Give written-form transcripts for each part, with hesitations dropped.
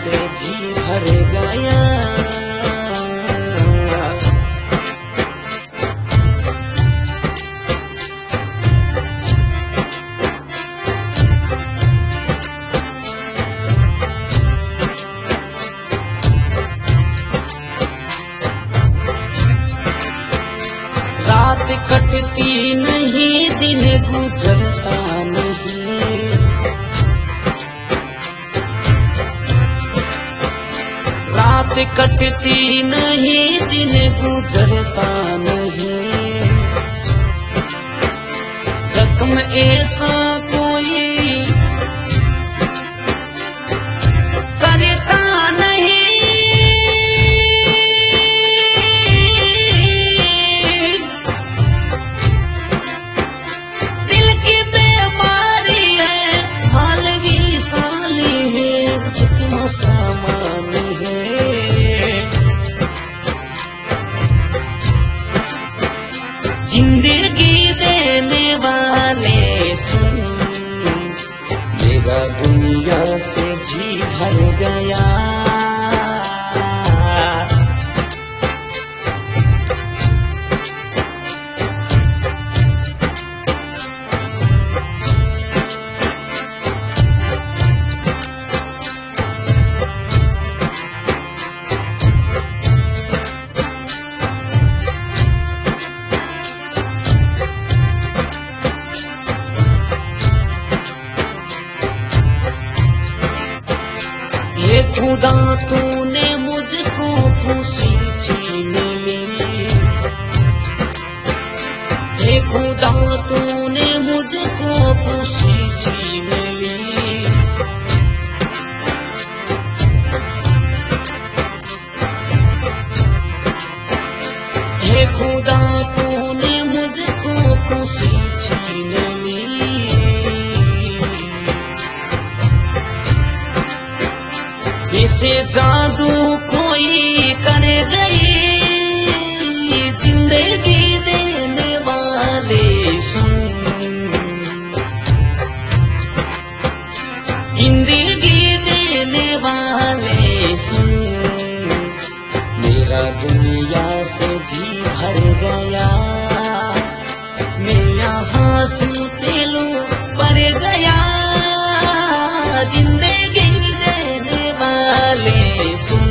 से जी भर गया। रात कटती नहीं, दिन गुजरता नहीं, रात कटती नहीं, दिन गुजरता नहीं। जख्म ऐसा कोई करता नहीं, सामान है। जिंदगी देने वाले सुन, मेरा दुनिया से जी भर गया। हे खुदा तूने मुझको खुशी छीन ली, हे खुदा तूने मुझको खुशी छीन ली। हे खुदा तूने मुझको खुशी छीन ली। जैसे जादू कोई कर गई, जिंदगी देने वाले सुन, जिंदगी देने वाले सुन, मेरा दुनिया से जी भर गया। मैं यहाँ सुनते लो पर गया, जिंदगी देने वाले सुन।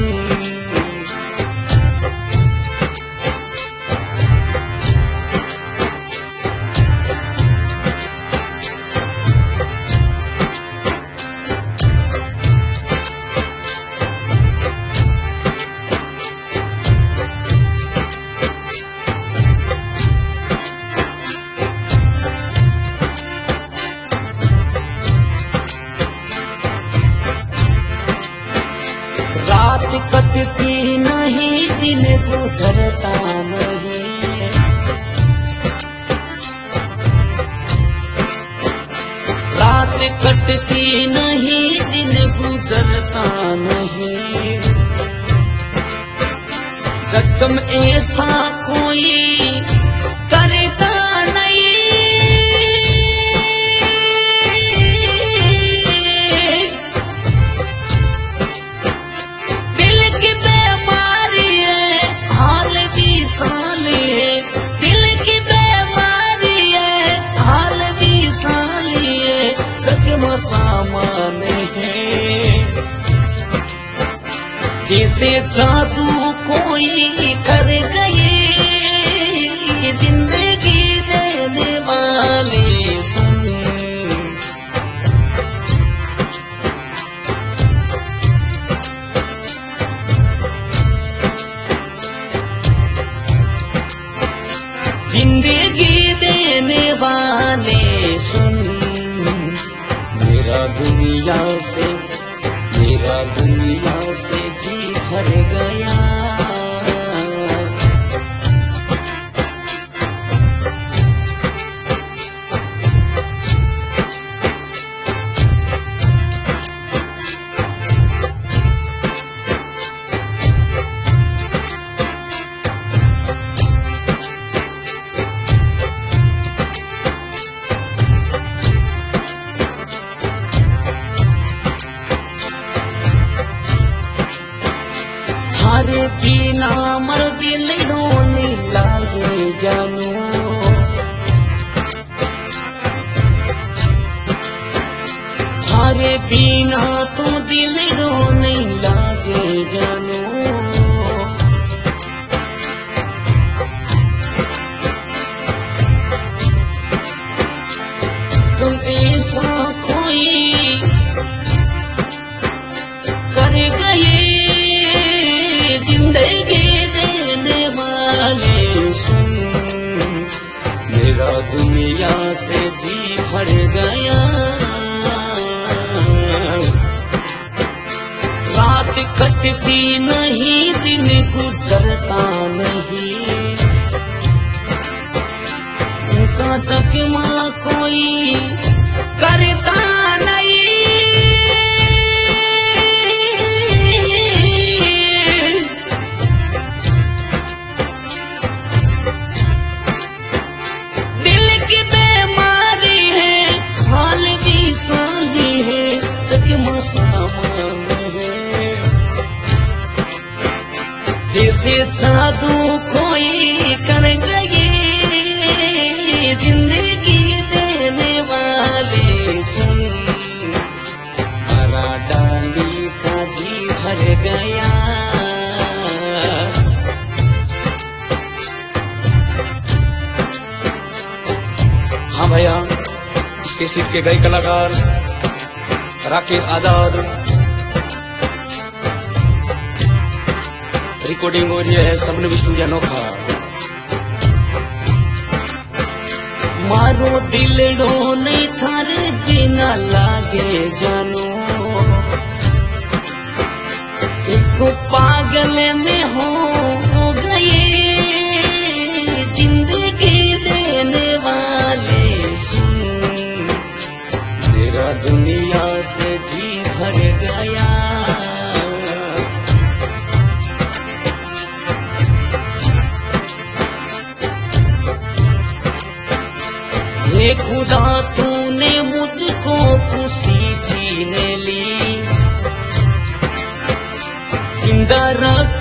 रात कटती नहीं, दिन गुजरता नहीं, रात कटती नहीं, दिन गुजरता नहीं। जख्म ऐसा कोई करता नहीं, दिल की बीमारी है, हाल भी साली है, जख्म सामान है। जैसे जादू कोई कर गए, जिंदगी देने वाले सुन, जिंदगी देने वाले सुन, मेरा दुनिया से जी भर गया। थारे बिना मर दिल रोने लागे जानू, थारे बिना तो दिल रोने लागे जानू। तुम ऐसा कोई कर गए जिंदगी देने वाले, सुन मेरा दुनिया से जी भर गया। रात कटती नहीं दिन गुजरता नहीं, उनका चकमा कोई करता नहीं। दिल की बीमारी है हाल भी साही है, चकमा सामान है। जैसे जादू कोई कर गए जिंदगी देने वाले, सुन हरा डाली का जी भर गया। हाँ भैया, इस कैसेट के गए कलाकार राकेश आजाद, रिकॉर्डिंग हो रही है सबने स्टूडियो अनोखा। मारो दिल रोने थारे बिना लागे जानू, एक पागल में हो गए जिंदगी देने वाले, सुन तेरा दुनिया से जी भर गया। हे खुदा तूने मुझको खुशी जीने ली, जिंदा रख